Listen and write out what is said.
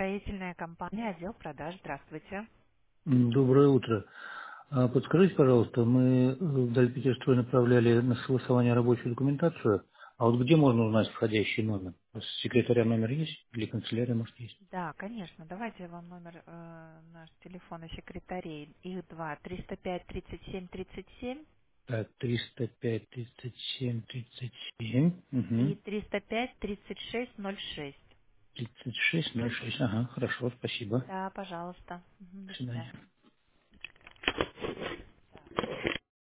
строительная компания, отдел продаж. Здравствуйте. Доброе утро. Подскажите, пожалуйста, мы в Дальпетерстрой направляли на согласование рабочую документацию, а вот где можно узнать входящий номер? У вас секретаря номер есть? Или канцелярия, может, есть? Да, конечно. Давайте я вам номер наш телефона секретарей. Их два. 305 37 37 Так, 305 37 37, и угу. 305 36 06. 3606, ага, хорошо, спасибо. Да, пожалуйста. Мгм, До до свидания. свидания.